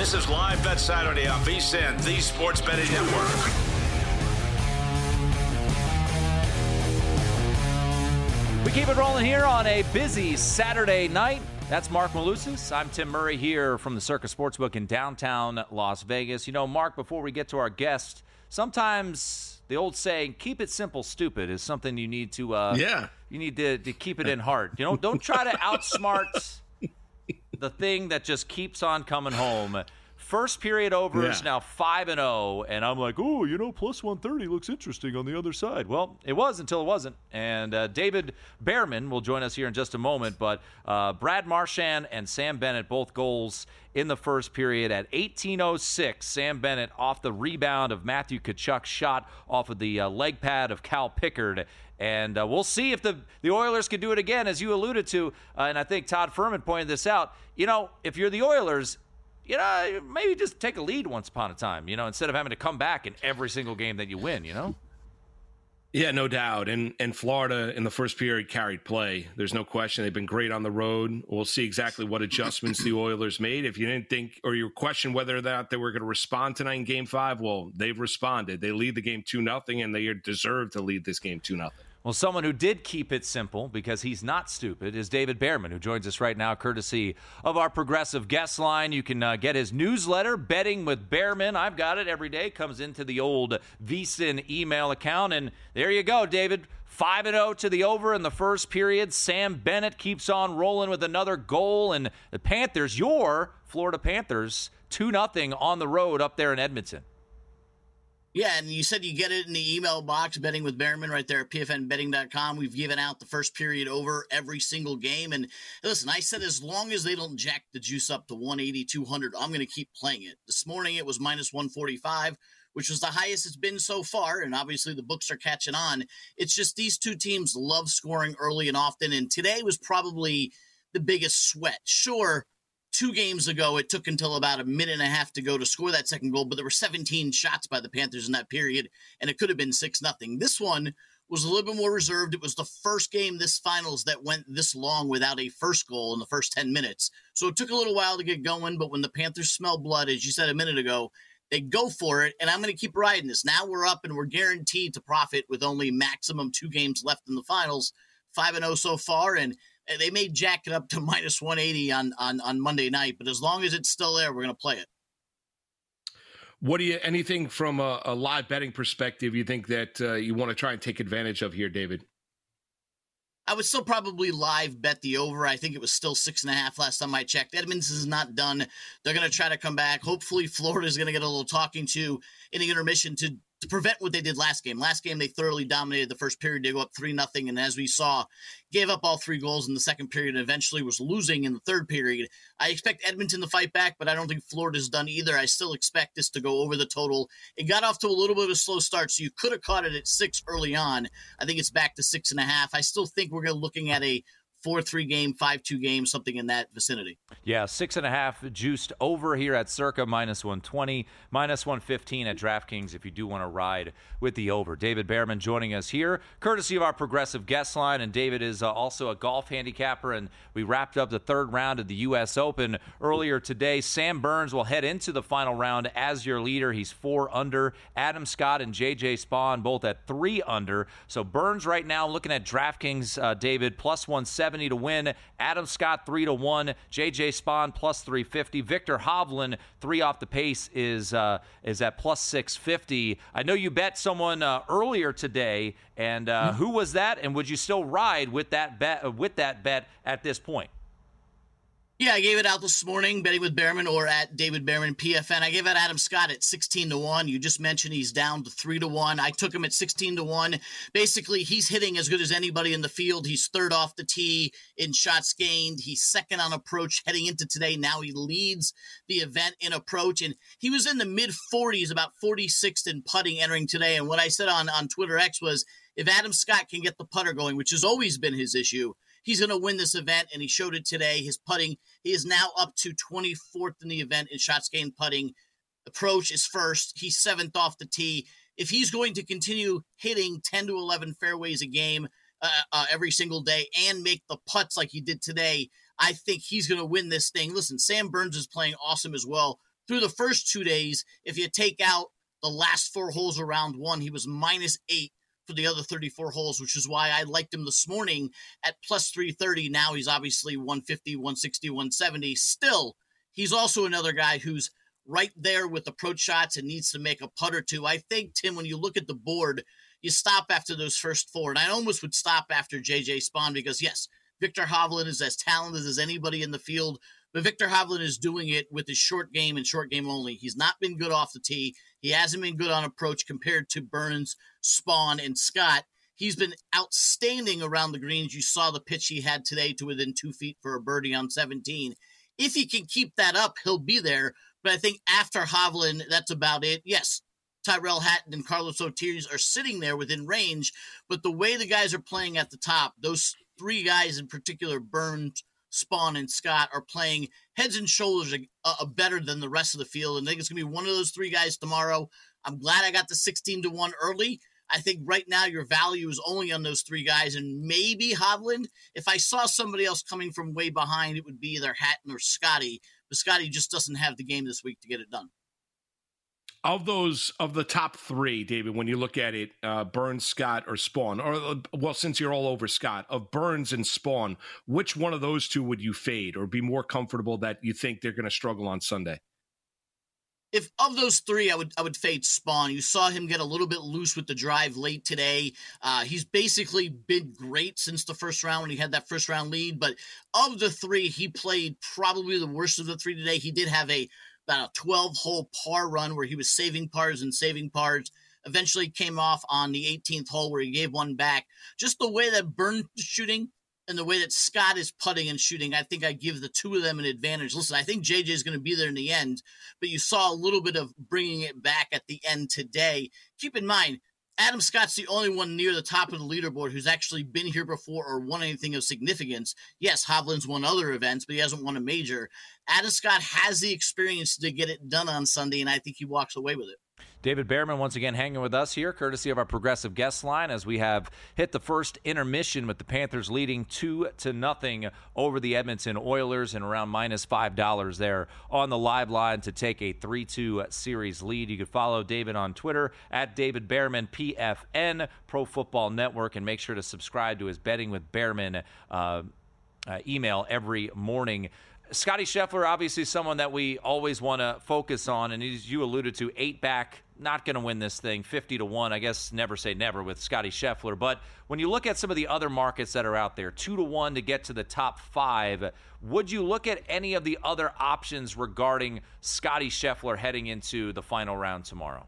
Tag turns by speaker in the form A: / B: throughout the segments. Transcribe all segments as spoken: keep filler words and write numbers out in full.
A: This is Live Bet Saturday on V S I N, the Sports Betting Network.
B: We keep it rolling here on a busy Saturday night. That's Mark Malusis. I'm Tim Murray here from the Circa Sportsbook in downtown Las Vegas. You know, Mark, before we get to our guest, sometimes the old saying, keep it simple, stupid, is something you need to uh, yeah. you need to, to keep it in heart. You know, don't try to outsmart the thing that just keeps on coming home. First period over yeah. is now five and oh, and I'm like, oh, you know, plus one thirty looks interesting on the other side. Well, it was until it wasn't. And uh, David Behrman will join us here in just a moment, but uh, Brad Marchand and Sam Bennett, both goals in the first period at eighteen oh six. Sam Bennett off the rebound of Matthew Tkachuk's shot off of the uh, leg pad of Cal Pickard. And uh, we'll see if the, the Oilers can do it again, as you alluded to. Uh, and I think Todd Furman pointed this out. You know, if you're the Oilers, you know, maybe just take a lead once upon a time, you know, instead of having to come back in every single game that you win, you know?
C: Yeah, no doubt. And and Florida in the first period carried play. There's no question. They've been great on the road. We'll see exactly what adjustments the Oilers made. If you didn't think, or you questioned whether or not they were going to respond tonight in game five, well, they've responded. They lead the game two nothing, and they deserve to lead this game two nothing.
B: Well, someone who did keep it simple, because he's not stupid, is David Behrman, who joins us right now, courtesy of our Progressive guest line. You can uh, get his newsletter, Betting with Behrman. I've got it every day. Comes into the old V S I N email account. And there you go, David. five and oh to the over in the first period. Sam Bennett keeps on rolling with another goal. And the Panthers, your Florida Panthers, two nothing on the road up there in Edmonton.
D: Yeah, and you said you get it in the email box, Betting with Behrman, right there at P F N betting dot com. We've given out the first period over every single game. And listen, I said as long as they don't jack the juice up to one eighty, two hundred, I'm going to keep playing it. This morning it was minus one forty-five, which was the highest it's been so far. And obviously the books are catching on. It's just these two teams love scoring early and often. And today was probably the biggest sweat. Sure, two games ago, it took until about a minute and a half to go to score that second goal, but there were seventeen shots by the Panthers in that period, and it could have been six nothing. This one was a little bit more reserved. It was the first game this finals that went this long without a first goal in the first ten minutes. So it took a little while to get going, but when the Panthers smell blood, as you said a minute ago, they go for it, and I'm going to keep riding this. Now we're up, and we're guaranteed to profit with only maximum two games left in the finals, five and oh so far, and they may jack it up to minus one eighty on, on, on Monday night, but as long as it's still there, we're going to play it.
C: What do you, anything from a, a live betting perspective you think that uh, you want to try and take advantage of here, David?
D: I would still probably live bet the over. I think it was still six and a half last time I checked. Edmonton's not done. They're going to try to come back. Hopefully Florida's going to get a little talking to in the intermission to, to prevent what they did last game. Last game, they thoroughly dominated the first period. They go up three nothing, and as we saw, gave up all three goals in the second period and eventually was losing in the third period. I expect Edmonton to fight back, but I don't think Florida's done either. I still expect this to go over the total. It got off to a little bit of a slow start, so you could have caught it at six early on. I think it's back to six and a half. I still think we're looking at a four three game, five two game, something in that vicinity.
B: Yeah, six and a half juiced over here at Circa, minus one twenty, minus one fifteen at DraftKings if you do want to ride with the over. David Behrman joining us here, courtesy of our Progressive guest line, and David is uh, also a golf handicapper, and we wrapped up the third round of the U S Open earlier today. Sam Burns will head into the final round as your leader. He's four under. Adam Scott and J J Spawn both at three under. So Burns right now looking at DraftKings, uh, David, plus one seventy to win. Adam Scott three to one. J J Spawn plus three fifty. Victor Hovland three off the pace is uh, is at plus six fifty. I know you bet someone uh, earlier today, and uh, who was that? And would you still ride with that bet uh, with that bet at this point?
D: Yeah, I gave it out this morning, Betting with Behrman or at David Behrman P F N. I gave out Adam Scott at sixteen to one. You just mentioned he's down to three to one. I took him at sixteen to one. Basically, he's hitting as good as anybody in the field. He's third off the tee in shots gained. He's second on approach heading into today. Now he leads the event in approach. And he was in the mid forties, about forty-sixth in putting entering today. And what I said on, on Twitter X was, if Adam Scott can get the putter going, which has always been his issue, he's going to win this event, and he showed it today. His putting, he is now up to twenty-fourth in the event in shots gained putting. Approach is first. He's seventh off the tee. If he's going to continue hitting ten to eleven fairways a game uh, uh, every single day and make the putts like he did today, I think he's going to win this thing. Listen, Sam Burns is playing awesome as well. through the first two days, if you take out the last four holes of round one, he was minus eight for the other thirty-four holes, which is why I liked him this morning at plus three thirty. Now he's obviously one fifty, one sixty, one seventy. Still, he's also another guy who's right there with approach shots and needs to make a putt or two. I think, Tim, when you look at the board, you stop after those first four. And I almost would stop after J J Spaun because, yes, Viktor Hovland is as talented as anybody in the field, but Viktor Hovland is doing it with his short game and short game only. He's not been good off the tee. He hasn't been good on approach compared to Burns, Spaun, and Scott. He's been outstanding around the greens. You saw the pitch he had today to within two feet for a birdie on seventeen. If he can keep that up, he'll be there. But I think after Hovland, that's about it. Yes, Tyrell Hatton and Carlos Ortiz are sitting there within range, but the way the guys are playing at the top, those three guys in particular, Burns, Spaun, and Scott, are playing heads and shoulders a, a better than the rest of the field. And I think it's going to be one of those three guys tomorrow. I'm glad I got the sixteen to one early. I think right now your value is only on those three guys and maybe Hovland. If I saw somebody else coming from way behind, it would be either Hatton or Scotty. But Scotty just doesn't have the game this week to get it done.
C: Of those, of the top three, David, when you look at it, uh, Burns, Scott, or Spaun, or, well, since you're all over Scott, of Burns and Spaun, which one of those two would you fade or be more comfortable that you think they're going to struggle on Sunday?
D: If of those three, I would I would fade Spaun. You saw him get a little bit loose with the drive late today. Uh, he's basically been great since the first round when he had that first round lead. But of the three, he played probably the worst of the three today. He did have a about a twelve-hole par run where he was saving pars and saving pars. Eventually came off on the eighteenth hole where he gave one back. Just the way that Burns is shooting and the way that Scott is putting and shooting, I think I give the two of them an advantage. Listen, I think J J is going to be there in the end, but you saw a little bit of bringing it back at the end today. Keep in mind, Adam Scott's the only one near the top of the leaderboard who's actually been here before or won anything of significance. Yes, Hovland's won other events, but he hasn't won a major. Adam Scott has the experience to get it done on Sunday, and I think he walks away with it.
B: David Behrman once again hanging with us here, courtesy of our Progressive guest line, as we have hit the first intermission with the Panthers leading two to nothing over the Edmonton Oilers and around minus five dollars there on the live line to take a three two series lead. You can follow David on Twitter at David Behrman P F N, Pro Football Network, and make sure to subscribe to his Betting with Behrman uh, uh, email every morning. Scotty Scheffler, obviously someone that we always want to focus on, and as you alluded to, eight back, not going to win this thing, fifty to one. I guess never say never with Scotty Scheffler. But when you look at some of the other markets that are out there, two to one to get to the top five, would you look at any of the other options regarding Scotty Scheffler heading into the final round tomorrow?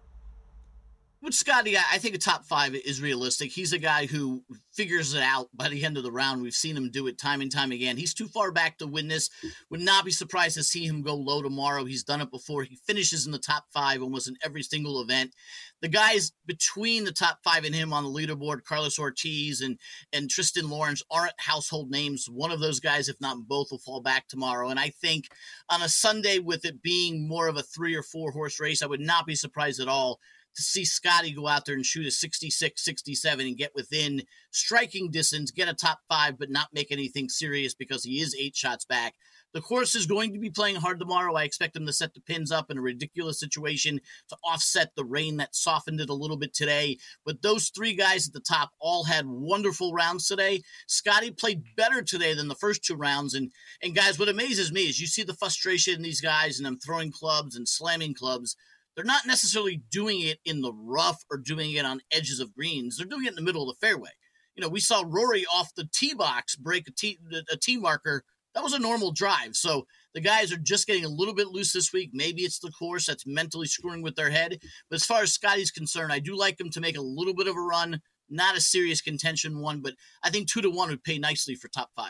D: With Scotty, I think a top five is realistic. He's a guy who figures it out by the end of the round. We've seen him do it time and time again. He's too far back to win this. Would not be surprised to see him go low tomorrow. He's done it before. He finishes in the top five almost in every single event. The guys between the top five and him on the leaderboard, Carlos Ortiz and, and Tristan Lawrence, aren't household names. One of those guys, if not both, will fall back tomorrow. And I think on a Sunday with it being more of a three or four horse race, I would not be surprised at all to see Scotty go out there and shoot a sixty-six, sixty-seven and get within striking distance, get a top five, but not make anything serious because he is eight shots back. The course is going to be playing hard tomorrow. I expect him to set the pins up in a ridiculous situation to offset the rain that softened it a little bit today. But those three guys at the top all had wonderful rounds today. Scotty played better today than the first two rounds. And, and guys, what amazes me is you see the frustration in these guys and them throwing clubs and slamming clubs. They're not necessarily doing it in the rough or doing it on edges of greens. They're doing it in the middle of the fairway. You know, we saw Rory off the tee box break a tee, a tee marker. That was a normal drive. So the guys are just getting a little bit loose this week. Maybe it's the course that's mentally screwing with their head. But as far as Scotty's concerned, I do like him to make a little bit of a run. Not a serious contention one, but I think two to one would pay nicely for top five.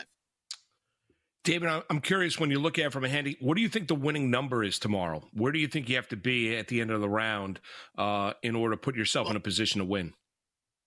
C: David, I'm curious, when you look at it from a handy, what do you think the winning number is tomorrow? Where do you think you have to be at the end of the round uh, in order to put yourself well, in a position to win?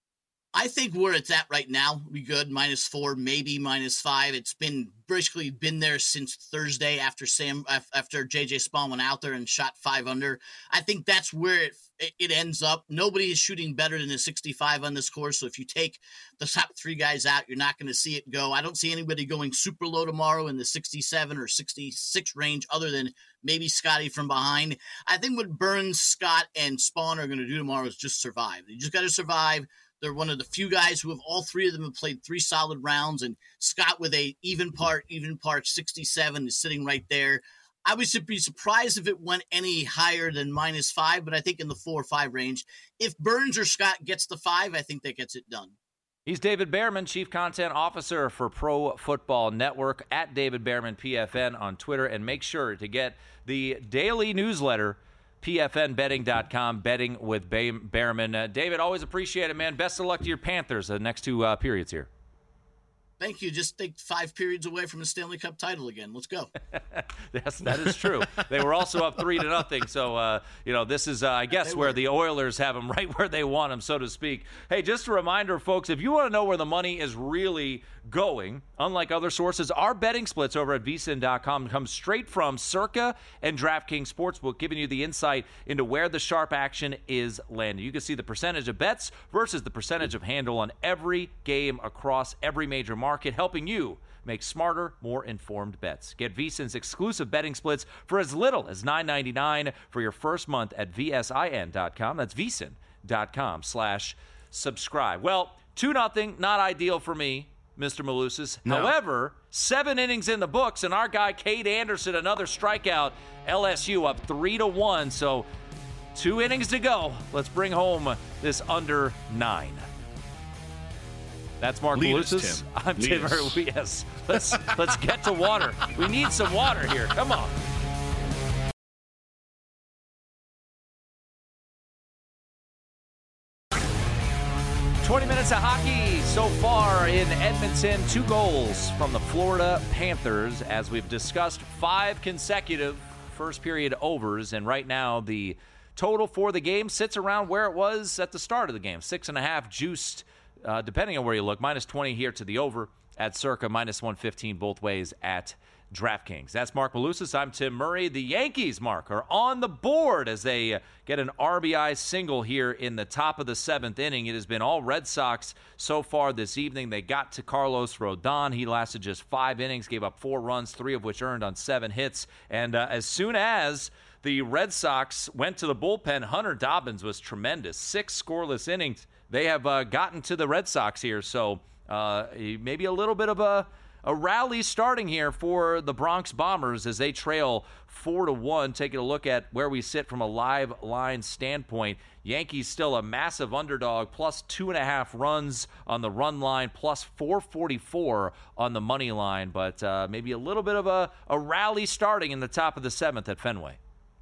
D: I think where it's at right now, we good. Minus four, maybe minus five. It's been basically been there since Thursday after Sam after J J Spawn went out there and shot five under. I think that's where it it ends up. Nobody is shooting better than a sixty-five on this course. So if you take the top three guys out, you're not going to see it go. I don't see anybody going super low tomorrow in the sixty-seven or sixty-six range, other than maybe Scotty from behind. I think what Burns, Scott, and Spawn are going to do tomorrow is just survive. You just got to survive. They're one of the few guys who have all three of them have played three solid rounds, and Scott with a even part, even part sixty-seven is sitting right there. I would be surprised if it went any higher than minus five, but I think in the four or five range. If Burns or Scott gets the five, I think that gets it done.
B: He's David Behrman, Chief Content Officer for Pro Football Network, at David Behrman P F N on Twitter, and make sure to get the daily newsletter, P F N betting dot com, Betting with Behrman. Uh, David, always appreciate it, man. Best of luck to your Panthers the next two uh, periods here.
D: Thank you. Just take five periods away from the Stanley Cup title again. Let's go.
B: Yes, that is true. They were also up three to nothing. So, uh, you know, this is, uh, I guess, where the Oilers have them right where they want them, so to speak. Hey, just a reminder, folks, if you want to know where the money is really going, unlike other sources, our betting splits over at V S I N dot com come straight from Circa and DraftKings Sportsbook, giving you the insight into where the sharp action is landing. You can see the percentage of bets versus the percentage of handle on every game across every major market, helping you make smarter, more informed bets. Get V S I N's exclusive betting splits for as little as nine ninety-nine for your first month at V S I N dot com. That's V S I N dot com slash subscribe. Well, two nothing, not ideal for me, Mister Malusis. No. However, seven innings in the books, and our guy Cade Anderson, another strikeout. L S U up three to one, so two innings to go. Let's bring home this under nine. That's Mark Malusis. I'm
C: Lead
B: Tim
C: us.
B: Murray. Yes, let's let's get to water. We need some water here. Come on. twenty minutes of hockey so far in Edmonton. Two goals from the Florida Panthers, as we've discussed, five consecutive first period overs, and right now the total for the game sits around where it was at the start of the game. Six and a half juiced, uh, depending on where you look. Minus twenty here to the over at Circa, minus one fifteen both ways at DraftKings. That's Mark Malusis. I'm Tim Murray. The Yankees, Mark, are on the board as they get an R B I single here in the top of the seventh inning. It has been all Red Sox so far this evening. They got to Carlos Rodon. He lasted just five innings, gave up four runs, three of which earned on seven hits. And uh, as soon as the Red Sox went to the bullpen, Hunter Dobbins was tremendous. Six scoreless innings. They have uh, gotten to the Red Sox here, so uh, maybe a little bit of a A rally starting here for the Bronx Bombers as they trail four to one. Taking a look at where we sit from a live line standpoint, Yankees still a massive underdog, plus two and a half runs on the run line, plus four forty-four on the money line. But uh, maybe a little bit of a, a rally starting in the top of the seventh at Fenway.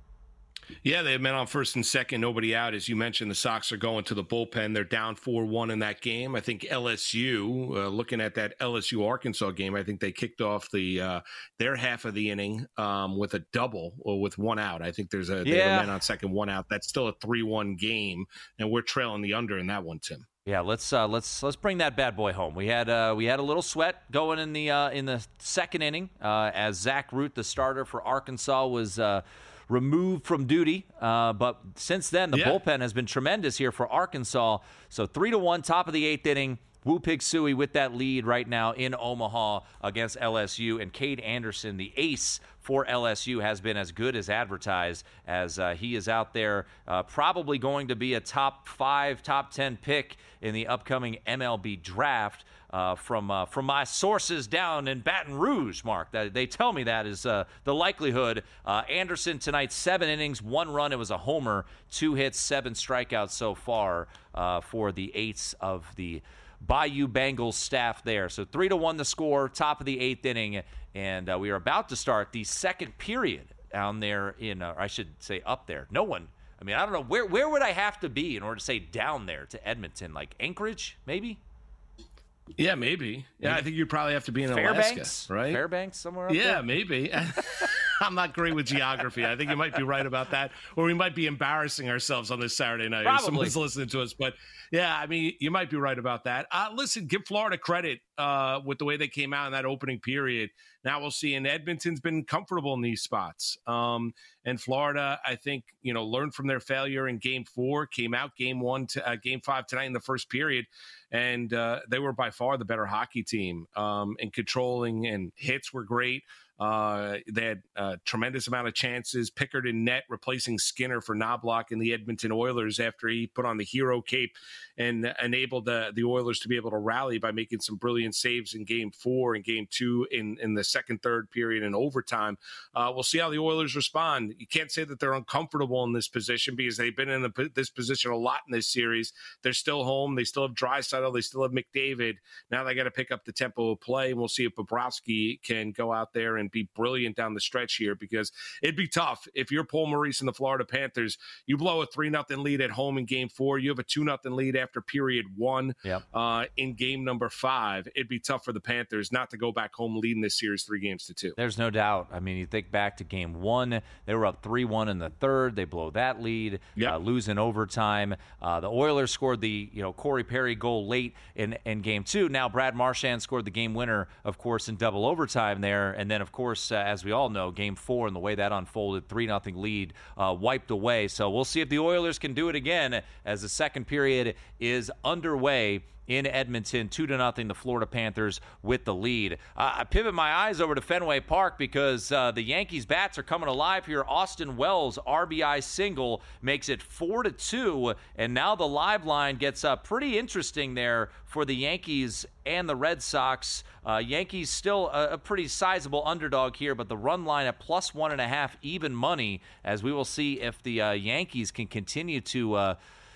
C: Yeah, they have men on first and second, nobody out. As you mentioned, the Sox are going to the bullpen. They're down four one in that game. I think L S U, uh, looking at that L S U-Arkansas game, I think they kicked off the uh, their half of the inning um, with a double or with one out. I think there's a, they
B: yeah.
C: have a man on second, one out. That's still a three one game, and we're trailing the under in that one, Tim.
B: Yeah, let's uh, let's let's bring that bad boy home. We had uh, we had a little sweat going in the uh, in the second inning uh, as Zach Root, the starter for Arkansas, was uh, removed from duty. Uh, but since then, the yeah. bullpen has been tremendous here for Arkansas. So three to one, top of the eighth inning. Woo Pig Sooie with that lead right now in Omaha against L S U. And Cade Anderson, the ace for L S U, has been as good as advertised, as uh, he is out there uh, probably going to be a top five, top ten pick in the upcoming M L B draft. Uh, from uh, from my sources down in Baton Rouge, Mark. That, they tell me that is uh, the likelihood. Uh, Anderson tonight, seven innings, one run. It was a homer, two hits, seven strikeouts so far uh, for the eights of the Bayou Bengals staff there. So three to one the score, top of the eighth inning, and uh, we are about to start the second period down there in, uh, I should say up there. No one, I mean, I don't know, where where would I have to be in order to say down there to Edmonton? Like Anchorage, maybe?
C: Yeah, maybe. Yeah, I think you'd probably have to be in
B: Fairbanks,
C: Alaska, right?
B: Fairbanks, somewhere up
C: yeah,
B: there?
C: maybe. I'm not great with geography. I think you might be right about that, or we might be embarrassing ourselves on this Saturday night.
B: Probably.
C: If someone's listening to us, but yeah, I mean, you might be right about that. Uh, listen, give Florida credit uh, with the way they came out in that opening period. Now we'll see. And Edmonton's been comfortable in these spots. Um, and Florida, I think, you know, learned from their failure in game four, came out game one to uh, game five tonight in the first period. And uh, they were by far the better hockey team. Um, and controlling and hits were great. Uh, they had a tremendous amount of chances. Pickard in net replacing Skinner for Knobloch in the Edmonton Oilers after he put on the hero cape and enabled the, the Oilers to be able to rally by making some brilliant saves in game four and game two in, in the second, third period and overtime. Uh, we'll see how the Oilers respond. You can't say that they're uncomfortable in this position because they've been in the, this position a lot in this series. They're still home. They still have Draisaitl. They still have McDavid. Now they got to pick up the tempo of play, and we'll see if Bobrovsky can go out there and be brilliant down the stretch here, because it'd be tough if you're Paul Maurice and the Florida Panthers. You blow a three nothing lead at home in game four. You have a two nothing lead after period one. Yep. uh, in game number five. It'd be tough for the Panthers not to go back home leading this series three games to two.
B: There's no doubt. I mean, you think back to game one, they were up three one in the third. They blow that lead, yep. uh, lose in overtime. Uh, the Oilers scored the you know Corey Perry goal late in, in game two. Now Brad Marchand scored the game winner, of course, in double overtime there. And then, of course, uh, as we all know, game four and the way that unfolded, three nothing lead uh, wiped away. So we'll see if the Oilers can do it again as the second period is underway in Edmonton, two to nothing, the Florida Panthers with the lead. Uh, I pivot my eyes over to Fenway Park because uh, the Yankees bats are coming alive here. Austin Wells' R B I single makes it four to two, and now the live line gets uh, pretty interesting there for the Yankees and the Red Sox. Uh, Yankees still a, a pretty sizable underdog here, but the run line at plus one and a half even money, as we will see if the uh, Yankees can continue to uh,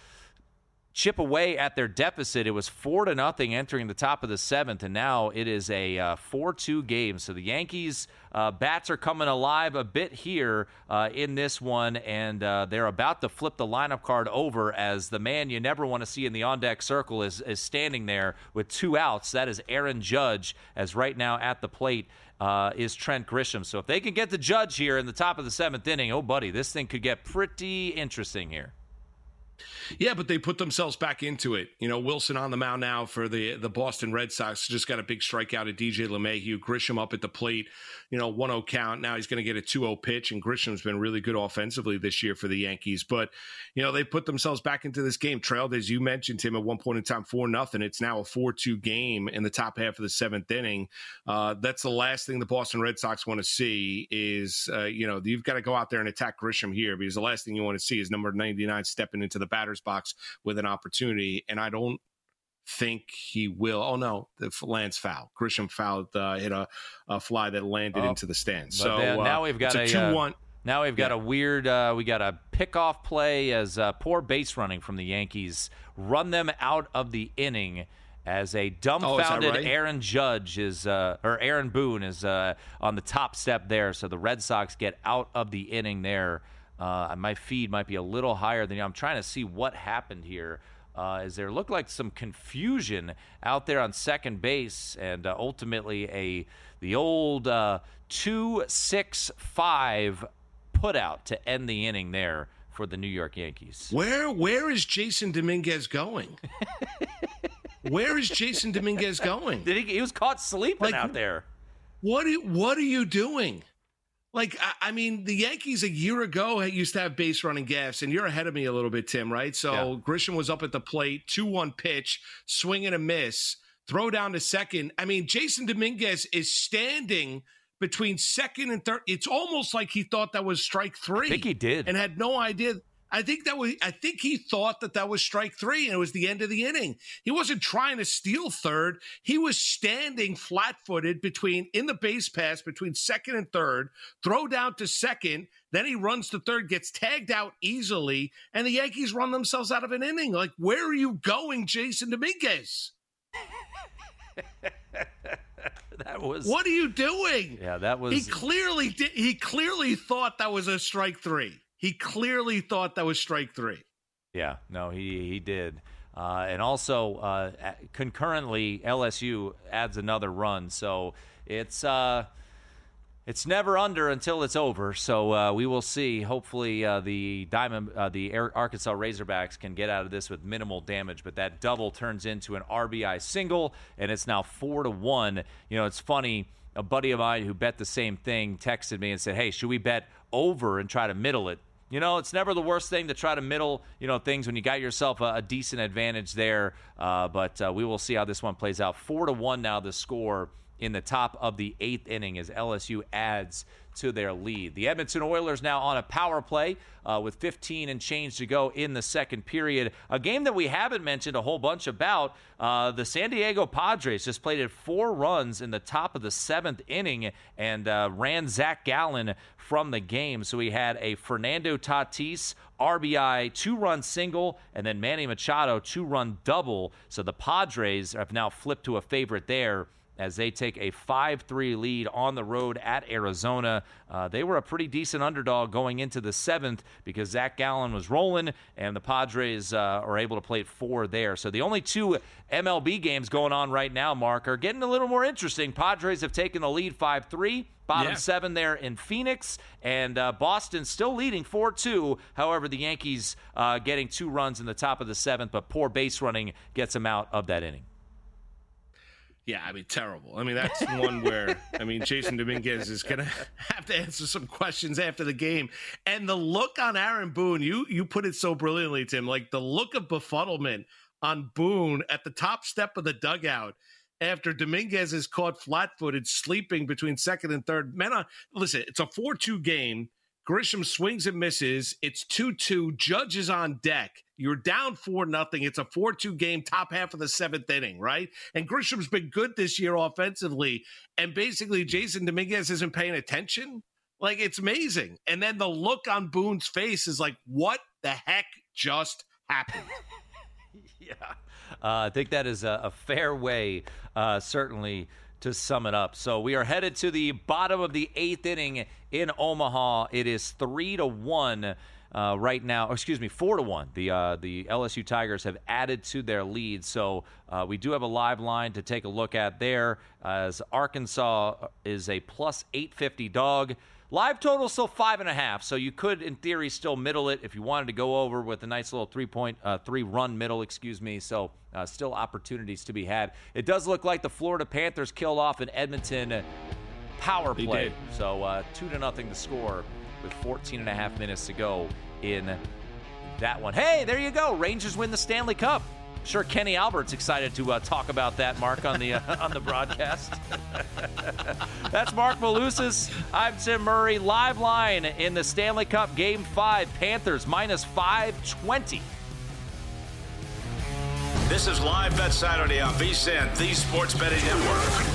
B: chip away at their deficit. It was four to nothing entering the top of the seventh, and now it is a uh, four two game. So the Yankees uh, bats are coming alive a bit here uh, in this one, and uh, they're about to flip the lineup card over as the man you never want to see in the on-deck circle is, is standing there with two outs. That is Aaron Judge, as right now at the plate uh, is Trent Grisham. So if they can get the Judge here in the top of the seventh inning, oh, buddy, this thing could get pretty interesting here.
C: Yeah, but they put themselves back into it. You know, Wilson on the mound now for the the Boston Red Sox. Just got a big strikeout at D J LeMahieu. Grisham up at the plate, you know, one oh count. Now he's going to get a two oh pitch, and Grisham's been really good offensively this year for the Yankees. But, you know, they put themselves back into this game. Trailed, as you mentioned, Tim, at one point in time, four nothing. It's now a four two game in the top half of the seventh inning. Uh, that's the last thing the Boston Red Sox want to see is, uh, you know, you've got to go out there and attack Grisham here, because the last thing you want to see is number ninety-nine stepping into the batter's box with an opportunity, and I don't think he will. Oh no, the Lance foul. Grisham fouled, uh, hit a, a fly that landed oh, into the stands. So
B: then,
C: uh,
B: now we've got a, a two one. Uh, now we've got yeah. a weird. Uh, we got a pickoff play as uh, poor base running from the Yankees run them out of the inning. As a dumbfounded oh, right? Aaron Judge is, uh, or Aaron Boone is uh, on the top step there. So the Red Sox get out of the inning there. Uh, my feed might be a little higher than you. I'm trying to see what happened here. Uh, as there looked like some confusion out there on second base, and uh, ultimately a the old uh, two six five put out to end the inning there for the New York Yankees.
C: Where where is Jason Dominguez going? Where is Jason Dominguez going?
B: Did he? He was caught sleeping like, out there.
C: What? Are, what are you doing? Like, I, I mean, the Yankees a year ago used to have base running gaffes, and you're ahead of me a little bit, Tim, right? So yeah. Grisham was up at the plate, two one pitch, swing and a miss, throw down to second. I mean, Jason Dominguez is standing between second and third. It's almost like he thought that was strike three.
B: I think he did.
C: And had no idea. I think that was. I think he thought that that was strike three, and it was the end of the inning. He wasn't trying to steal third. He was standing flat-footed between in the base pass between second and third. Throw down to second, then he runs to third, gets tagged out easily, and the Yankees run themselves out of an inning. Like, where are you going, Jason Dominguez?
B: That was.
C: What are you doing?
B: Yeah, that was.
C: He clearly did. He clearly thought that was a strike three. He clearly thought that was strike three.
B: Yeah, no, he he did. Uh, and also, uh, concurrently, L S U adds another run. So it's uh, It's never under until it's over, so uh, we will see. Hopefully, uh, the Diamond, uh, the Arkansas Razorbacks can get out of this with minimal damage. But that double turns into an R B I single, and it's now four to one. You know, it's funny. A buddy of mine who bet the same thing texted me and said, "Hey, should we bet over and try to middle it?" You know, it's never the worst thing to try to middle, you know, things when you got yourself a, a decent advantage there. Uh, but uh, we will see how this one plays out. Four to one now, the score in the top of the eighth inning as L S U adds to their lead. The Edmonton Oilers now on a power play uh, with fifteen and change to go in the second period. A game that we haven't mentioned a whole bunch about, uh, the San Diego Padres just played at four runs in the top of the seventh inning and uh, ran Zach Gallen from the game. So we had a Fernando Tatis R B I two-run single and then Manny Machado two-run double. So the Padres have now flipped to a favorite there as they take a five three lead on the road at Arizona. Uh, they were a pretty decent underdog going into the seventh because Zach Gallen was rolling, and the Padres uh, are able to play at four there. So the only two M L B games going on right now, Mark, are getting a little more interesting. Padres have taken the lead five three. Bottom yeah. seven there in Phoenix, and uh, Boston still leading four two. However, the Yankees uh, getting two runs in the top of the seventh, but poor base running gets them out of that inning.
C: Yeah, I mean, terrible. I mean, that's one where, I mean, Jason Dominguez is going to have to answer some questions after the game. And the look on Aaron Boone, you you put it so brilliantly, Tim, like the look of befuddlement on Boone at the top step of the dugout after Dominguez is caught flat-footed, sleeping between second and third. Men on, listen, it's a four two game. Grisham swings and misses. It's two two. Judge is on deck. You're down four nothing. It's a four two game, top half of the seventh inning, right? And Grisham's been good this year offensively. And basically, Jason Dominguez isn't paying attention. Like, it's amazing. And then the look on Boone's face is like, what the heck just happened?
B: yeah. Uh, I think that is a, a fair way, uh, certainly, to sum it up. So we are headed to the bottom of the eighth inning in Omaha. It is three to one uh, right now. Or excuse me, four to one. The uh, the L S U Tigers have added to their lead. So uh, we do have a live line to take a look at there, as Arkansas is a plus eight fifty dog. Live total still five and a half, so you could, in theory, still middle it if you wanted to go over with a nice little three-point, uh, three-run middle, excuse me. So uh, still opportunities to be had. It does look like the Florida Panthers killed off an Edmonton power play. So uh, two to nothing to score with fourteen and a half minutes to go in that one. Hey, there you go. Rangers win the Stanley Cup. Sure, Kenny Albert's excited to uh, talk about that, Mark, on the uh, on the broadcast. That's Mark Malusis. I'm Tim Murray. Live line in the Stanley Cup Game five. Panthers minus five twenty.
A: This is Live Bet Saturday on V S I N, the Sports Betting Network.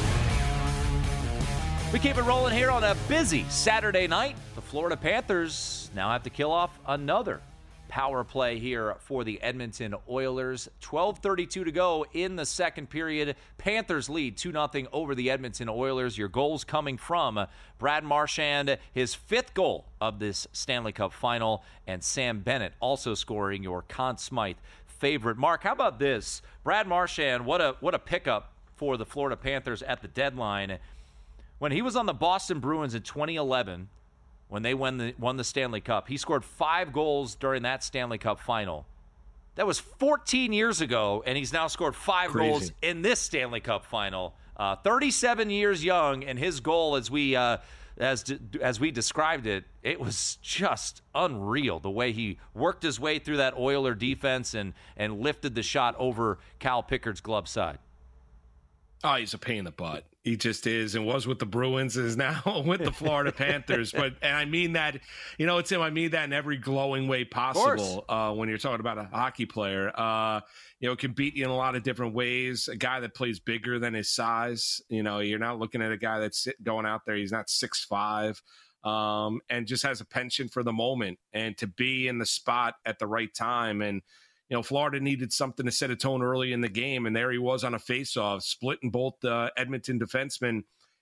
B: We keep it rolling here on a busy Saturday night. The Florida Panthers now have to kill off another power play here for the Edmonton Oilers. twelve thirty-two to go in the second period. Panthers lead two nothing over the Edmonton Oilers. Your goals coming from Brad Marchand, his fifth goal of this Stanley Cup final, and Sam Bennett also scoring your Conn Smythe favorite. Mark, how about this? Brad Marchand, what a what a pickup for the Florida Panthers at the deadline. When he was on the Boston Bruins in twenty eleven, when they won the, won the Stanley Cup, he scored five goals during that Stanley Cup final. That was fourteen years ago, and he's now scored five Crazy. goals in this Stanley Cup final. Uh, thirty-seven years young, and his goal, as we uh, as as we described it, it was just unreal the way he worked his way through that Oiler defense and and lifted the shot over Cal Pickard's glove side.
C: Oh, he's a pain in the butt. He just is, and was with the Bruins, is now with the Florida Panthers. But and I mean that, you know, Tim, I mean that in every glowing way possible. Uh, when you're talking about a hockey player, uh, you know, can beat you in a lot of different ways. A guy that plays bigger than his size. You know, you're not looking at a guy that's going out there. He's not six five, um, and just has a penchant for the moment and to be in the spot at the right time. And you know, Florida needed something to set a tone early in the game, and there he was on a faceoff, splitting both uh, Edmonton defensemen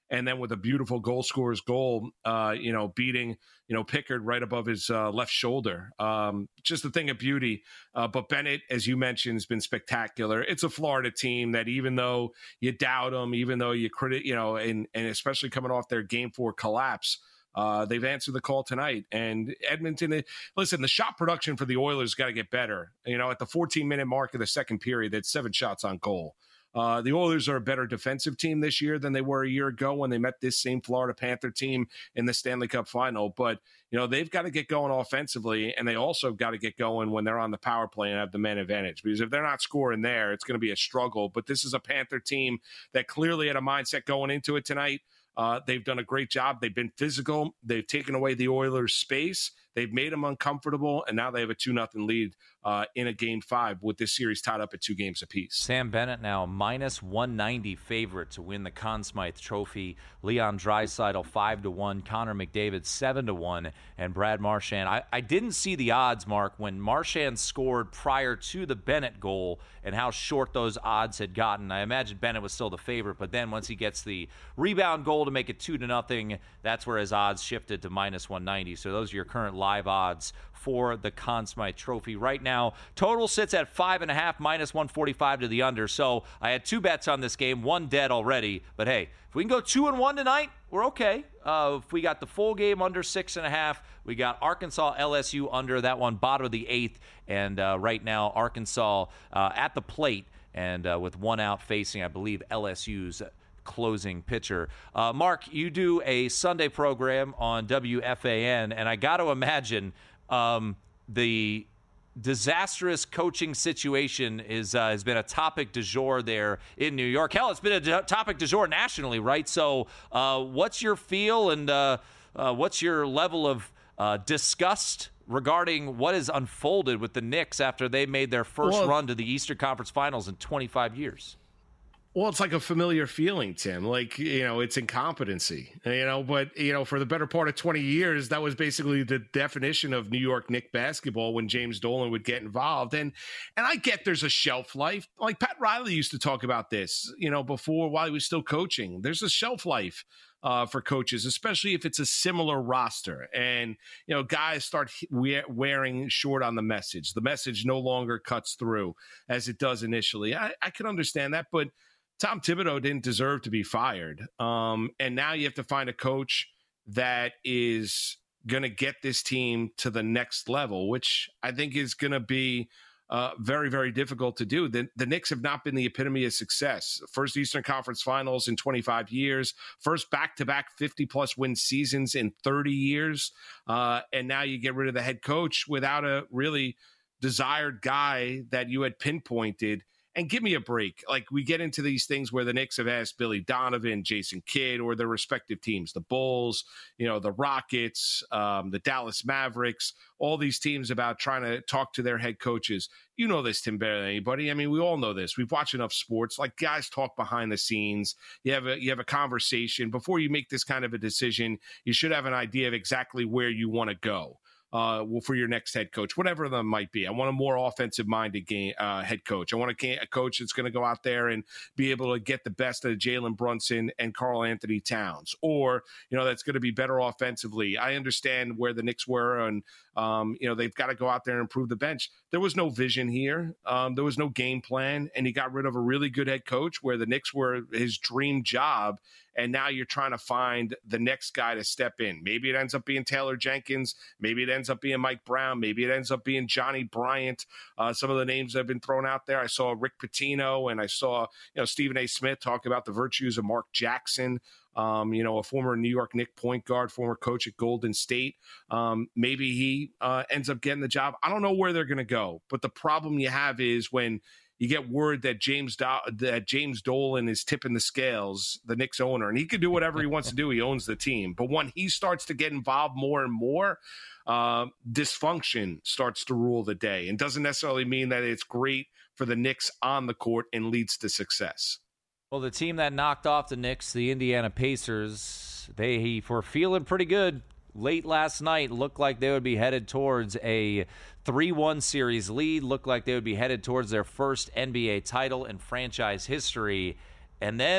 C: and then with a beautiful goal scorer's goal, uh, you know, beating, you know, Pickard right above his uh, left shoulder. Um, just a thing of beauty. Uh, but Bennett, as you mentioned, has been spectacular. It's a Florida team that even though you doubt them, even though you credit, you know, and, and especially coming off their game four collapse, uh, they've answered the call tonight. And Edmonton, listen, the shot production for the Oilers got to get better. You know, at the fourteen minute mark of the second period, they had seven shots on goal. Uh, the Oilers are a better defensive team this year than they were a year ago when they met this same Florida Panther team in the Stanley Cup final. But, you know, they've got to get going offensively, and they also got to get going when they're on the power play and have the man advantage. Because if they're not scoring there, it's going to be a struggle. But this is a Panther team that clearly had a mindset going into it tonight. Uh, they've done a great job. They've been physical. They've taken away the Oilers' space. They've made them uncomfortable, and now they have a two nothing lead uh, in a game five with this series tied up at two games apiece. Sam
B: Bennett now minus one ninety favorite to win the Conn Smythe Trophy. Leon Draisaitl five to one, Connor McDavid seven to one, and Brad Marchand. I, I didn't see the odds, Mark, when Marchand scored prior to the Bennett goal and how short those odds had gotten. I imagine Bennett was still the favorite, but then once he gets the rebound goal to make it two to nothing, that's where his odds shifted to minus one ninety. So those are your current live odds for the Conn Smythe Trophy. Right now, total sits at five and a half, minus one forty-five to the under. So I had two bets on this game, one dead already. But hey, if we can go two and one tonight, we're okay. Uh, if we got the full game under six and a half, we got Arkansas L S U under that one, bottom of the eighth. And uh, right now, Arkansas uh, at the plate and uh, with one out facing, I believe, L S U's closing pitcher. Uh, Mark, you do a Sunday program on W F A N, and I got to imagine um, the disastrous coaching situation is uh, has been a topic du jour there in New York. Hell, it's been a d- topic du jour nationally, right? So uh, what's your feel and uh, uh, what's your level of uh, disgust regarding what has unfolded with the Knicks after they made their first well, run to the Eastern Conference Finals in twenty-five years?
C: Well, it's like a familiar feeling, Tim. Like, you know, it's incompetency, you know, but, you know, for the better part of twenty years, that was basically the definition of New York Knicks basketball when James Dolan would get involved. And and I get there's a shelf life. Like Pat Riley used to talk about this, you know, before while he was still coaching. There's a shelf life uh, for coaches, especially if it's a similar roster. And, you know, guys start we- wearing short on the message. The message no longer cuts through as it does initially. I, I can understand that, but Tom Thibodeau didn't deserve to be fired. Um, and now you have to find a coach that is going to get this team to the next level, which I think is going to be uh, very, very difficult to do. The, the Knicks have not been the epitome of success. First Eastern Conference Finals in twenty-five years, first back-to-back fifty-plus win seasons in thirty years. Uh, and now you get rid of the head coach without a really desired guy that you had pinpointed. And give me a break. Like, we get into these things where the Knicks have asked Billy Donovan, Jason Kidd, or their respective teams, the Bulls, you know, the Rockets, um, the Dallas Mavericks, all these teams about trying to talk to their head coaches. You know this, Tim, better than anybody. I mean, we all know this. We've watched enough sports. Like, guys talk behind the scenes. You have a you have a conversation. Before you make this kind of a decision, you should have an idea of exactly where you want to go. Uh, well, for your next head coach, whatever that might be. I want a more offensive-minded game, uh, head coach. I want a, a coach that's going to go out there and be able to get the best of Jalen Brunson and Karl Anthony Towns, or, you know, that's going to be better offensively. I understand where the Knicks were, and, um, you know, they've got to go out there and improve the bench. There was no vision here. Um, there was no game plan, and he got rid of a really good head coach where the Knicks were his dream job. And now you're trying to find the next guy to step in. Maybe it ends up being Taylor Jenkins. Maybe it ends up being Mike Brown. Maybe it ends up being Johnny Bryant. Uh, some of the names that have been thrown out there. I saw Rick Pitino, and I saw, you know, Stephen A. Smith talk about the virtues of Mark Jackson. Um, you know, a former New York Knicks point guard, former coach at Golden State. Um, maybe he uh, ends up getting the job. I don't know where they're going to go. But the problem you have is when you get word that James Do- that James Dolan is tipping the scales, the Knicks owner, and he can do whatever he wants to do. He owns the team. But when he starts to get involved more and more, uh, dysfunction starts to rule the day. And doesn't necessarily mean that it's great for the Knicks on the court and leads to success.
B: Well, the team that knocked off the Knicks, the Indiana Pacers, they were feeling pretty good late last night. Looked like they would be headed towards a three one series lead. Looked like they would be headed towards their first N B A title in franchise history. And then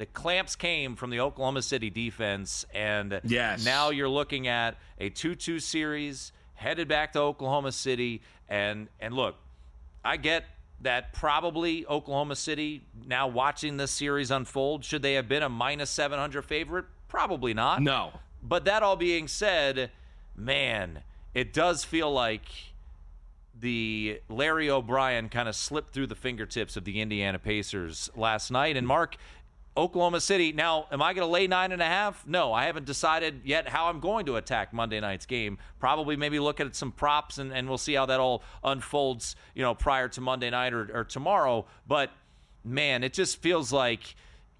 B: The clamps came from the Oklahoma City defense, and
C: yes.
B: now you're looking at a two two series headed back to Oklahoma City. And, and look, I get that probably Oklahoma City, now watching this series unfold, should they have been a minus seven hundred favorite? Probably not.
C: No.
B: But that all being said, man, it does feel like the Larry O'Brien kind of slipped through the fingertips of the Indiana Pacers last night. And Mark, Oklahoma City, now, am I going to lay nine and a half? No, I haven't decided yet how I'm going to attack Monday night's game. Probably maybe look at some props, and, and we'll see how that all unfolds, you know, prior to Monday night or, or tomorrow. But, man, it just feels like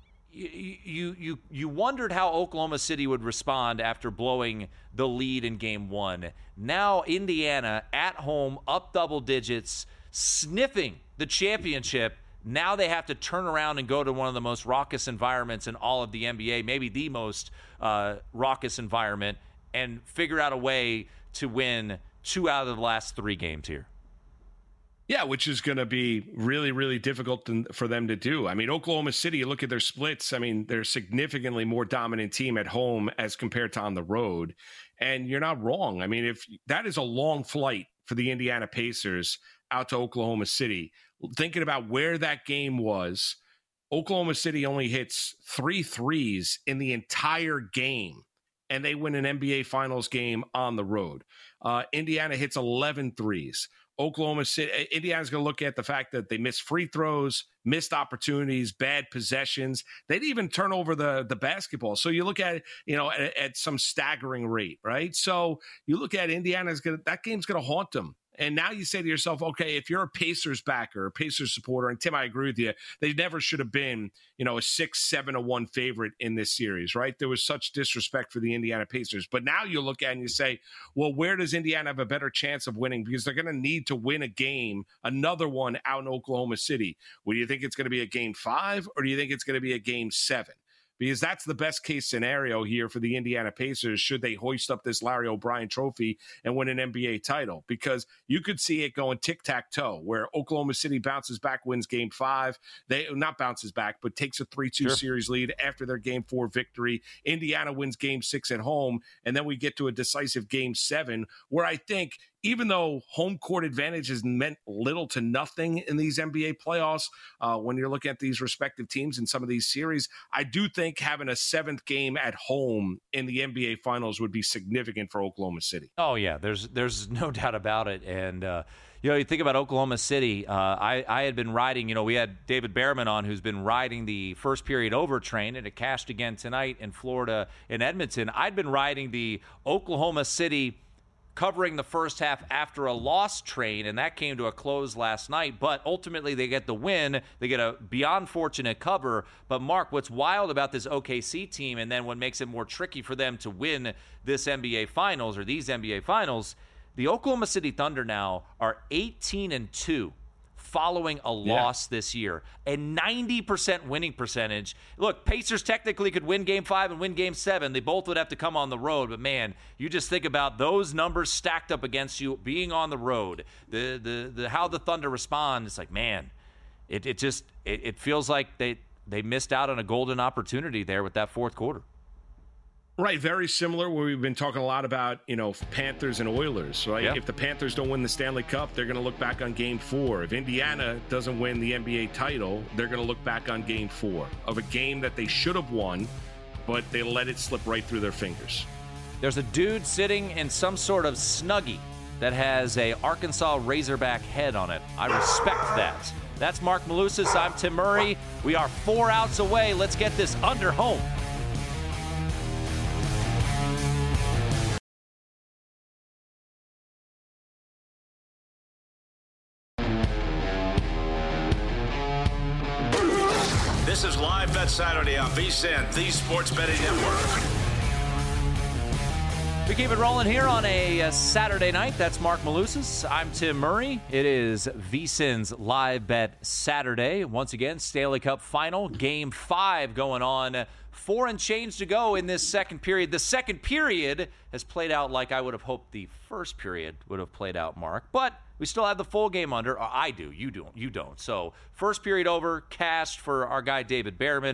B: you, you, you, you wondered how Oklahoma City would respond after blowing the lead in game one. Now Indiana at home, up double digits, sniffing the championship. Now they have to turn around and go to one of the most raucous environments in all of the N B A, maybe the most uh, raucous environment, and figure out a way to win two out of the last three games here.
C: Yeah, which is going to be really, really difficult to, for them to do. I mean, Oklahoma City, you look at their splits, I mean, they're a significantly more dominant team at home as compared to on the road. And you're not wrong. I mean, if that is a long flight for the Indiana Pacers out to Oklahoma City. Thinking about where that game was, Oklahoma City only hits three threes in the entire game, and they win an N B A Finals game on the road. Uh, Indiana hits eleven threes. Oklahoma City, Indiana's going to look at the fact that they missed free throws, missed opportunities, bad possessions. They didn't even turn over the, the basketball. So you look at it, you know, at, at some staggering rate, right? So you look at Indiana's going to, that game's going to haunt them. And now you say to yourself, okay, if you're a Pacers backer, a Pacers supporter, and Tim, I agree with you, they never should have been, you know, a six, seven to one favorite in this series, right? There was such disrespect for the Indiana Pacers. But now you look at it and you say, well, where does Indiana have a better chance of winning? Because they're going to need to win a game, another one out in Oklahoma City. Well, do you think it's going to be a game five, or do you think it's going to be a game seven? Because that's the best case scenario here for the Indiana Pacers should they hoist up this Larry O'Brien trophy and win an N B A title. Because you could see it going tic-tac-toe where Oklahoma City bounces back, wins game five. They not bounces back, but takes a three two sure. series lead after their game four victory. Indiana wins game six at home, and then we get to a decisive game seven where I think – even though home court advantage has meant little to nothing in these N B A playoffs, uh, when you're looking at these respective teams in some of these series, I do think having a seventh game at home in the N B A Finals would be significant for Oklahoma City.
B: Oh, yeah, there's there's no doubt about it. And, uh, you know, you think about Oklahoma City, uh, I, I had been riding, you know, we had David Behrman on who's been riding the first period over train, and it cashed again tonight in Florida, in Edmonton. I'd been riding the Oklahoma City covering the first half after a loss train, and that came to a close last night. But ultimately, they get the win. They get a beyond fortunate cover. But, Mark, what's wild about this O K C team, and then what makes it more tricky for them to win this N B A Finals or these N B A Finals, the Oklahoma City Thunder now are eighteen and two following a loss yeah. this year, a ninety percent winning percentage. Look, Pacers technically could win game five and win game seven. They both would have to come on the road, but man, you just think about those numbers stacked up against you being on the road, the the, the how the Thunder respond. It's like, man, it, it just it, it feels like they they missed out on a golden opportunity there with that fourth quarter.
C: Right, very similar where we've been talking a lot about, you know, Panthers and Oilers, right?
B: Yeah.
C: If the Panthers don't win the Stanley Cup, they're going to look back on game four. If Indiana doesn't win the N B A title, they're going to look back on game four of a game that they should have won, but they let it slip right through their fingers.
B: There's a dude sitting in some sort of Snuggie that has a Arkansas Razorback head on it. I respect that. That's Mark Malusis. I'm Tim Murray. We are four outs away. Let's get this under home.
A: This is Live Bet Saturday on V S I N, the Sports Betting Network.
B: We keep it rolling here on a uh, Saturday night. That's Mark Malusis. I'm Tim Murray. It is V S I N's Live Bet Saturday. Once again, Stanley Cup Final, Game five going on. Four and change to go in this second period. The second period has played out like I would have hoped the first period would have played out, Mark. But we still have the full game under. Or I do. You don't. You don't. So first period over, cashed for our guy David Behrman.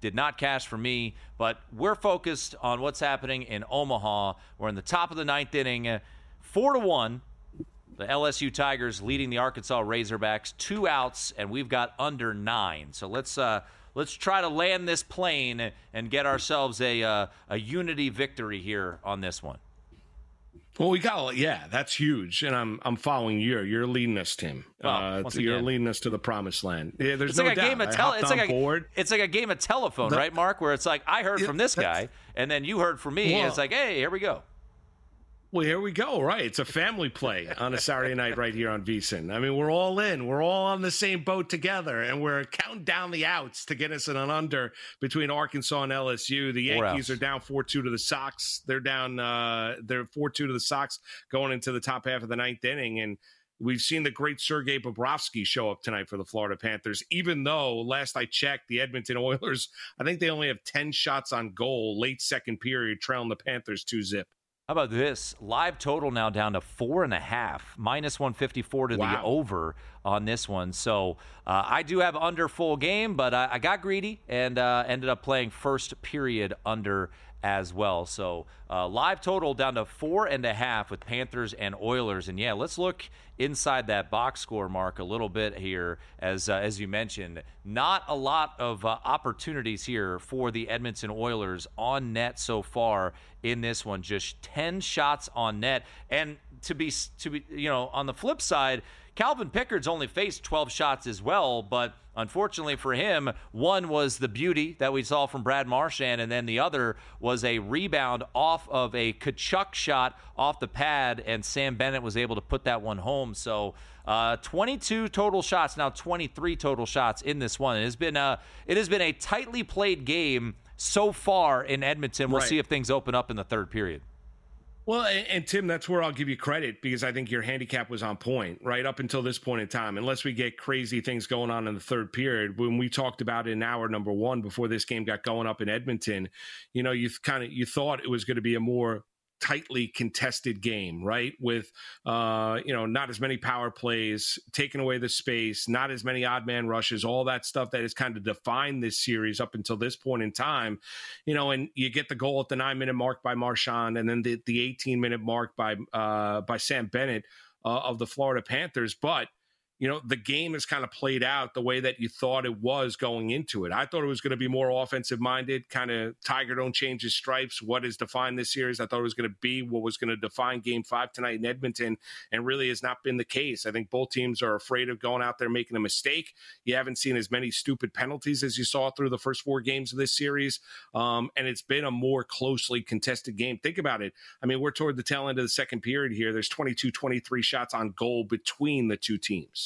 B: did not cash for me. But we're focused on what's happening in Omaha. We're in the top of the ninth inning, four to one. The L S U Tigers leading the Arkansas Razorbacks, two outs, and we've got under nine. So let's uh, let's try to land this plane and get ourselves a uh, a unity victory here on this one.
C: Well, we got yeah, that's huge, and I'm I'm following you. You're leading us, Tim.
B: Well,
C: uh,
B: once
C: you're
B: again,
C: leading us to the promised land. Yeah, there's
B: it's
C: no
B: like a
C: doubt.
B: game of
C: I
B: tele-
C: hopped
B: It's
C: on
B: like a
C: board.
B: it's like a game of telephone,
C: The-
B: right, Mark? Where it's like I heard
C: Yeah,
B: from this
C: that's-
B: guy, and then you heard from me.
C: Well-
B: It's like, hey, here we go.
C: Well, here we go. Right. It's a family play on a Saturday night right here on VSiN. I mean, we're all in. We're all on the same boat together, and we're counting down the outs to get us in an under between Arkansas and L S U. The
B: Four
C: Yankees
B: outs.
C: are down four two to the Sox. They're down uh, they're four two to the Sox going into the top half of the ninth inning, and we've seen the great Sergei Bobrovsky show up tonight for the Florida Panthers, even though last I checked, the Edmonton Oilers, I think they only have ten shots on goal late second period, trailing the Panthers two zip.
B: How about this? Live total now down to four and a half, minus one fifty-four to
C: Wow.
B: the over on this one. So uh, I do have under full game, but I, I got greedy and uh, ended up playing first period under as well. So uh, live total down to four and a half with Panthers and Oilers. And yeah, let's look inside that box score, Mark, a little bit here. As uh, as you mentioned, not a lot of uh, opportunities here for the Edmonton Oilers on net so far in this one. Just ten shots on net. And to be to be you know on the flip side, Calvin Pickard's only faced twelve shots as well, but unfortunately for him, one was the beauty that we saw from Brad Marchand, and then the other was a rebound off of a Kachuk shot off the pad, and Sam Bennett was able to put that one home. So uh, twenty-two total shots, now twenty-three total shots in this one. It has been a, it has been a tightly played game so far in Edmonton. We'll
C: Right.
B: see if things open up in the third period.
C: Well, and, and Tim, that's where I'll give you credit because I think your handicap was on point right up until this point in time, unless we get crazy things going on in the third period. When we talked about it in hour number one before this game got going up in Edmonton, you know, you kind of you thought it was going to be a more tightly contested game, right? With, uh, you know, not as many power plays, taking away the space, not as many odd man rushes, all that stuff that has kind of defined this series up until this point in time, you know, and you get the goal at the nine minute mark by Marchand and then the, the eighteen minute mark by, uh, by Sam Bennett uh, of the Florida Panthers. But, you know, the game has kind of played out the way that you thought it was going into it. I thought it was going to be more offensive minded, kind of Tiger don't change his stripes. What has defined this series? I thought it was going to be what was going to define game five tonight in Edmonton, and really has not been the case. I think both teams are afraid of going out there making a mistake. You haven't seen as many stupid penalties as you saw through the first four games of this series. Um, and it's been a more closely contested game. Think about it. I mean, we're toward the tail end of the second period here. There's twenty-two, twenty-three shots on goal between the two teams.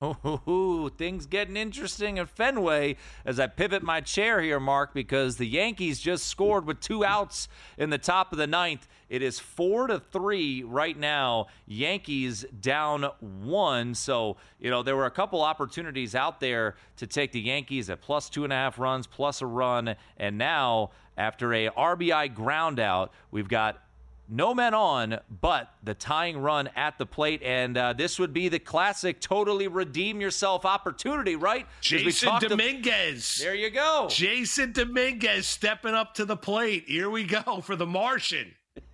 B: Ooh, things getting interesting at Fenway as I pivot my chair here, Mark, because the Yankees just scored with two outs in the top of the ninth. It is four to three right now. Yankees down one. So, you know, there were a couple opportunities out there to take the Yankees at plus two and a half runs, plus a run. And now, after a R B I ground out, we've got no men on, but the tying run at the plate, and uh, this would be the classic totally redeem yourself opportunity, right? 'Cause we
C: Jason
B: talked to-
C: Dominguez.
B: There you go.
C: Jason Dominguez stepping up to the plate. Here we go for the Martian.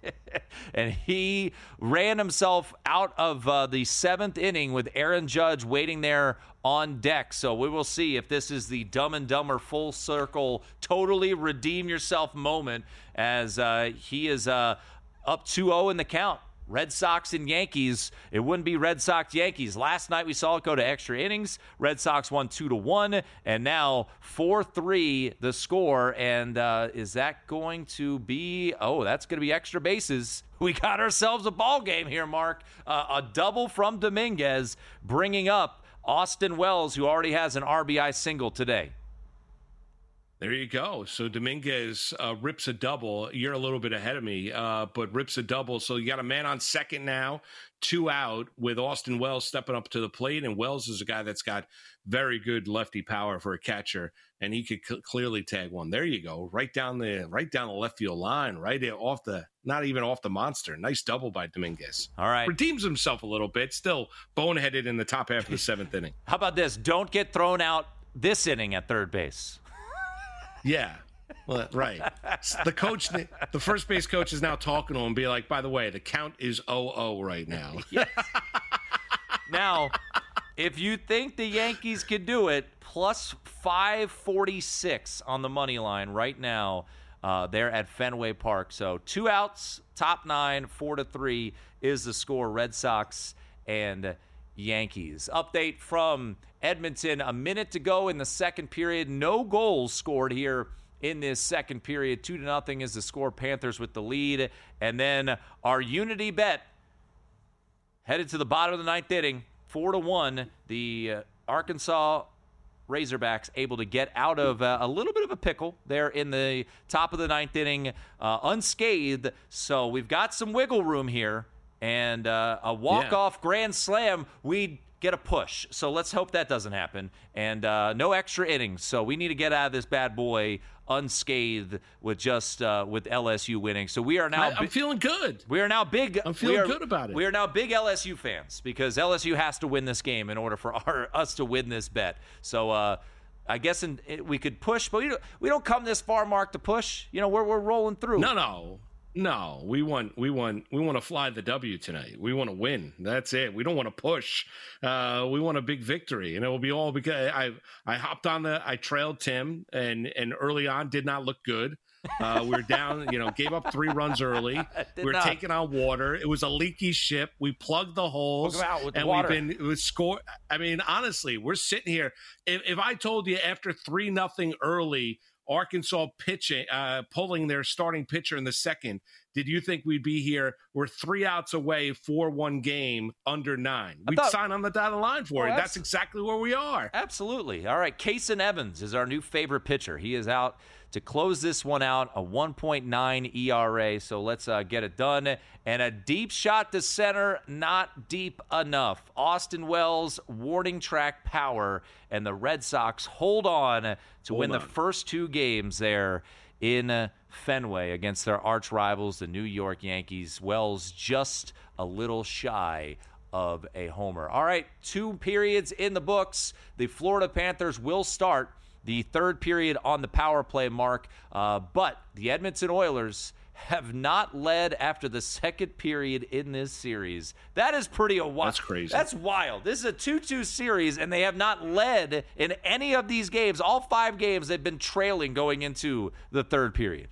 B: And he ran himself out of uh, the seventh inning with Aaron Judge waiting there on deck. So we will see if this is the Dumb and Dumber full circle, totally redeem yourself moment as uh, he is uh, up two oh in the count. Red Sox and Yankees. It wouldn't be Red Sox Yankees. Last night we saw it go to extra innings. Red Sox won two to one, and now four three the score. And uh, is that going to be? Oh, that's going to be extra bases. We got ourselves a ball game here, Mark. Uh, a double from Dominguez, bringing up Austin Wells, who already has an R B I single today.
C: There you go. So Dominguez uh, rips a double. You're a little bit ahead of me, uh, but rips a double. So you got a man on second now, two out with Austin Wells stepping up to the plate. And Wells is a guy that's got very good lefty power for a catcher, and he could c- clearly tag one. There you go. Right down the right down the left field line, right there off the, not even off the monster. Nice double by Dominguez.
B: All right.
C: Redeems himself a little bit. Still boneheaded in the top half of the seventh inning.
B: How about this? Don't get thrown out this inning at third base.
C: Yeah. Well, right. The coach, the first base coach is now talking to him, be like, by the way, the count is oh oh right now.
B: Yes. Now, if you think the Yankees can do it, plus five forty-six on the money line right now. Uh, they're at Fenway Park. So two outs, top nine, four to three is the score. Red Sox and Yankees. Update from Edmonton. A minute to go in the second period. No goals scored here in this second period. Two to nothing is the score. Panthers with the lead. And then our Unity bet headed to the bottom of the ninth inning. Four to one. The uh, Arkansas Razorbacks able to get out of uh, a little bit of a pickle there in the top of the ninth inning, uh, unscathed. So we've got some wiggle room here, and uh, a walk-off yeah. grand slam, we'd get a push. So let's hope that doesn't happen. And uh, no extra innings. So we need to get out of this bad boy unscathed with just uh, with L S U winning. So we are now.
C: I, I'm feeling good.
B: We are now big.
C: I'm feeling
B: are,
C: good about it.
B: We are now big L S U fans because L S U has to win this game in order for our, us to win this bet. So uh, I guess in, it, we could push, but we don't, we don't come this far, Mark, to push. You know, we're we're rolling through.
C: No, no. No, we want we want we want to fly the W tonight. We want to win. That's it. We don't want to push. Uh, we want a big victory, and it will be all because I I hopped on the I trailed Tim, and and early on did not look good. Uh, we were down, you know, gave up three runs early. We were
B: not.
C: taking on water. It was a leaky ship. We plugged the holes,
B: out with the
C: and
B: water.
C: we've been it was score. I mean, honestly, we're sitting here. If, if I told you after three nothing early, Arkansas pitching, uh, pulling their starting pitcher in the second, did you think we'd be here? We're three outs away, four one game, under nine. We'd thought, sign on the dotted line for well, it. That's exactly where we are.
B: Absolutely. All right, Kason Evans is our new favorite pitcher. He is out to close this one out, a one point nine E R A, so let's uh, get it done. And a deep shot to center, not deep enough. Austin Wells, warning track power, and the Red Sox hold on to hold win on. the first two games there in Fenway against their arch rivals, the New York Yankees. Wells just a little shy of a homer. All right, two periods in the books. The Florida Panthers will start the third period on the power play, Mark, uh, but the Edmonton Oilers have not led after the second period in this series. That is pretty wild.
C: That's crazy.
B: That's wild. This is a two two series, and they have not led in any of these games. All five games, they've been trailing going into the third period.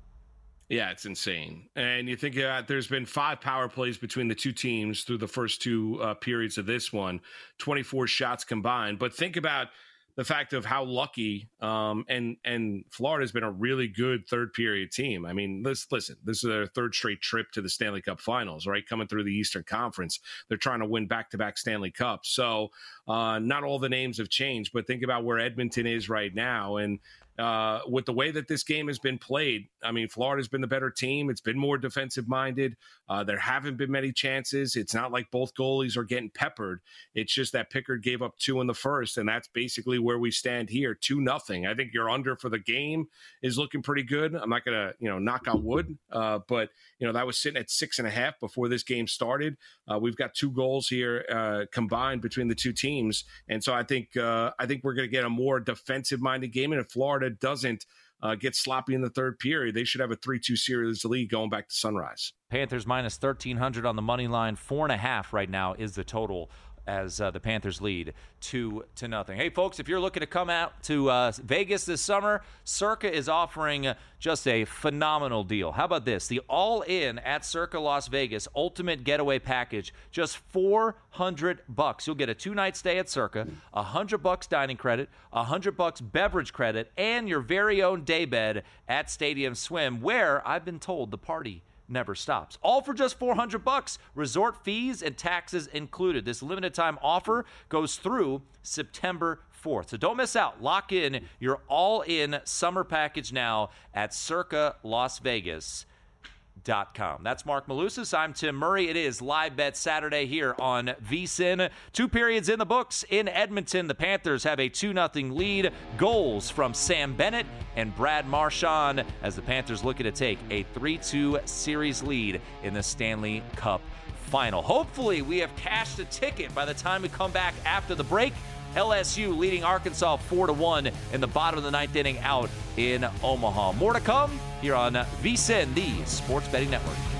C: Yeah, it's insane. And you think uh, there's been five power plays between the two teams through the first two uh, periods of this one, twenty-four shots combined. But think about the fact of how lucky um, and and Florida's been a really good third period team. I mean, let's listen, this is their third straight trip to the Stanley Cup Finals, right? Coming through the Eastern Conference. They're trying to win back-to-back Stanley Cups. So uh, not all the names have changed, but think about where Edmonton is right now. And Uh, with the way that this game has been played, I mean, Florida's been the better team. It's been more defensive-minded. Uh, there haven't been many chances. It's not like both goalies are getting peppered. It's just that Pickard gave up two in the first, and that's basically where we stand here, two nothing. I think your under for the game is looking pretty good. I'm not going to, you know, knock on wood, uh, but, you know, that was sitting at six and a half before this game started. Uh, we've got two goals here uh, combined between the two teams, and so I think uh, I think we're going to get a more defensive-minded game, and if Florida doesn't uh, get sloppy in the third period, they should have a three two series lead going back to sunrise.
B: Panthers minus thirteen hundred on the money line. Four and a half right now is the total as uh, the Panthers lead two to nothing. Hey, folks, if you're looking to come out to uh, Vegas this summer, Circa is offering just a phenomenal deal. How about this? The all-in at Circa Las Vegas Ultimate Getaway Package, just four hundred bucks. You'll get a two-night stay at Circa, one hundred bucks dining credit, one hundred bucks beverage credit, and your very own daybed at Stadium Swim, where I've been told the party never stops. All for just four hundred bucks. Resort fees and taxes included. This limited time offer goes through September fourth. So don't miss out. Lock in your all-in summer package now at Circa Las Vegas dot com. That's Mark Malusis. I'm Tim Murray. It is Live Bet Saturday here on VSiN. Two periods in the books in Edmonton. The Panthers have a two nothing lead. Goals from Sam Bennett and Brad Marchand as the Panthers looking to take a three two series lead in the Stanley Cup Final. Hopefully we have cashed a ticket by the time we come back after the break L S U leading Arkansas four to one in the bottom of the ninth inning out in Omaha. More to come here on V S I N, the Sports Betting Network.